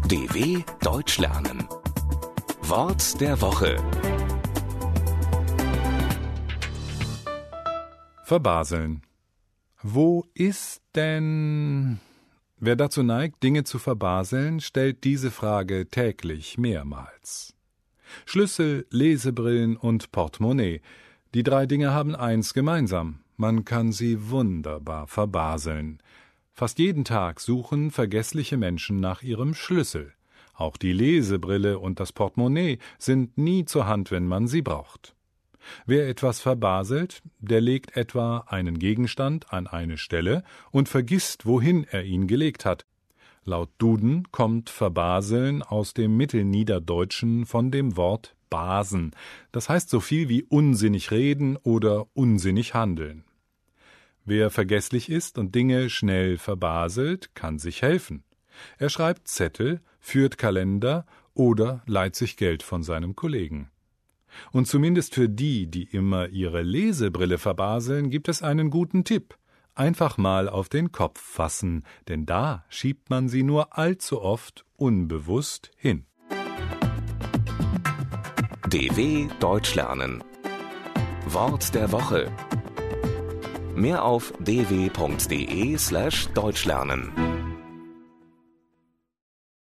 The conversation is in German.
DW Deutsch lernen. Wort der Woche. Verbaseln. Wo ist denn... Wer dazu neigt, Dinge zu verbaseln, stellt diese Frage täglich mehrmals. Schlüssel, Lesebrillen und Portemonnaie. Die drei Dinge haben eins gemeinsam: man kann sie wunderbar verbaseln. Fast jeden Tag suchen vergessliche Menschen nach ihrem Schlüssel. Auch die Lesebrille und das Portemonnaie sind nie zur Hand, wenn man sie braucht. Wer etwas verbaselt, der legt etwa einen Gegenstand an eine Stelle und vergisst, wohin er ihn gelegt hat. Laut Duden kommt verbaseln aus dem Mittelniederdeutschen von dem Wort basen. Das heißt so viel wie unsinnig reden oder unsinnig handeln. Wer vergesslich ist und Dinge schnell verbaselt, kann sich helfen. Er schreibt Zettel, führt Kalender oder leiht sich Geld von seinem Kollegen. Und zumindest für die, die immer ihre Lesebrille verbaseln, gibt es einen guten Tipp: einfach mal auf den Kopf fassen, denn da schiebt man sie nur allzu oft unbewusst hin. DW Deutsch lernen. Wort der Woche. Mehr auf dw.de/deutschlernen.